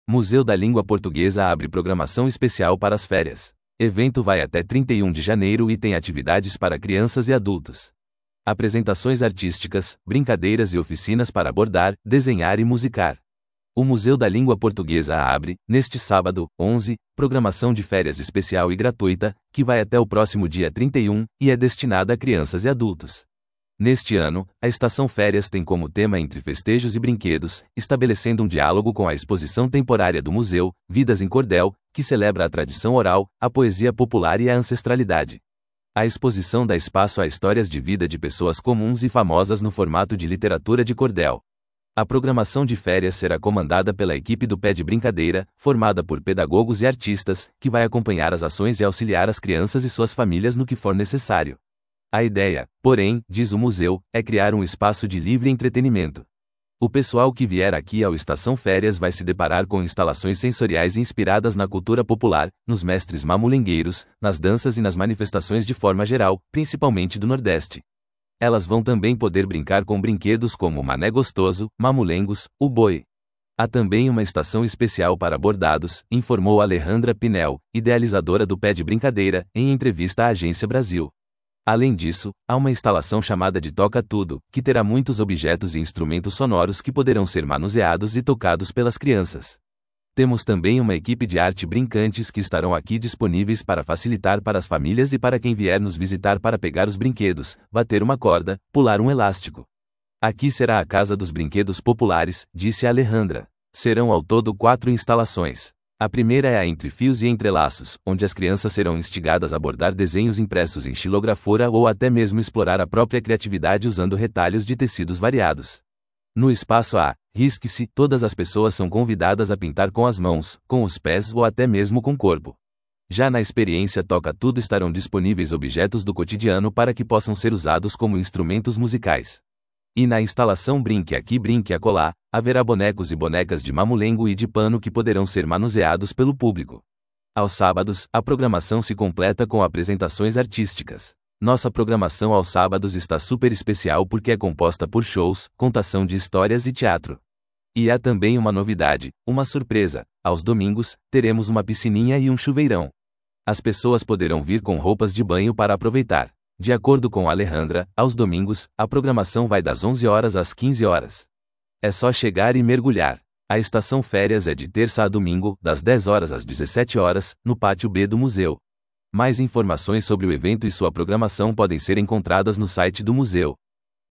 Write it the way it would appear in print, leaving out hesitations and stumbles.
Museu da Língua Portuguesa abre programação especial para as férias. Evento vai até 31 de janeiro e tem atividades para crianças e adultos. Apresentações artísticas, brincadeiras e oficinas para bordar, desenhar e musicar. O Museu da Língua Portuguesa abre, neste sábado, 11, programação de férias especial e gratuita, que vai até o próximo dia 31, e é destinada a crianças e adultos. Neste ano, a Estação Férias tem como tema Entre Festejos e Brinquedos, estabelecendo um diálogo com a exposição temporária do museu, Vidas em Cordel, que celebra a tradição oral, a poesia popular e a ancestralidade. A exposição dá espaço a histórias de vida de pessoas comuns e famosas no formato de literatura de cordel. A programação de férias será comandada pela equipe do Pé de Brincadeira, formada por pedagogos e artistas, que vai acompanhar as ações e auxiliar as crianças e suas famílias no que for necessário. A ideia, porém, diz o museu, é criar um espaço de livre entretenimento. O pessoal que vier aqui ao Estação Férias vai se deparar com instalações sensoriais inspiradas na cultura popular, nos mestres mamulengueiros, nas danças e nas manifestações de forma geral, principalmente do Nordeste. Elas vão também poder brincar com brinquedos como o Mané Gostoso, Mamulengos, o Boi. Há também uma estação especial para bordados, informou Alejandra Pinel, idealizadora do Pé de Brincadeira, em entrevista à Agência Brasil. Além disso, há uma instalação chamada de Toca Tudo, que terá muitos objetos e instrumentos sonoros que poderão ser manuseados e tocados pelas crianças. Temos também uma equipe de arte brincantes que estarão aqui disponíveis para facilitar para as famílias e para quem vier nos visitar para pegar os brinquedos, bater uma corda, pular um elástico. Aqui será a Casa dos Brinquedos Populares, disse Alejandra. Serão ao todo 4 instalações. A primeira é a Entre Fios e Entrelaços, onde as crianças serão instigadas a bordar desenhos impressos em xilografura ou até mesmo explorar a própria criatividade usando retalhos de tecidos variados. No espaço A, Risque-se, todas as pessoas são convidadas a pintar com as mãos, com os pés ou até mesmo com o corpo. Já na experiência Toca Tudo estarão disponíveis objetos do cotidiano para que possam ser usados como instrumentos musicais. E na instalação Brinque Aqui Brinque Acolá, haverá bonecos e bonecas de mamulengo e de pano que poderão ser manuseados pelo público. Aos sábados, a programação se completa com apresentações artísticas. Nossa programação aos sábados está super especial porque é composta por shows, contação de histórias e teatro. E há também uma novidade, uma surpresa. Aos domingos, teremos uma piscininha e um chuveirão. As pessoas poderão vir com roupas de banho para aproveitar. De acordo com Alejandra, aos domingos, a programação vai das 11 horas às 15 horas. É só chegar e mergulhar. A Estação Férias é de terça a domingo, das 10 horas às 17 horas, no Pátio B do museu. Mais informações sobre o evento e sua programação podem ser encontradas no site do museu.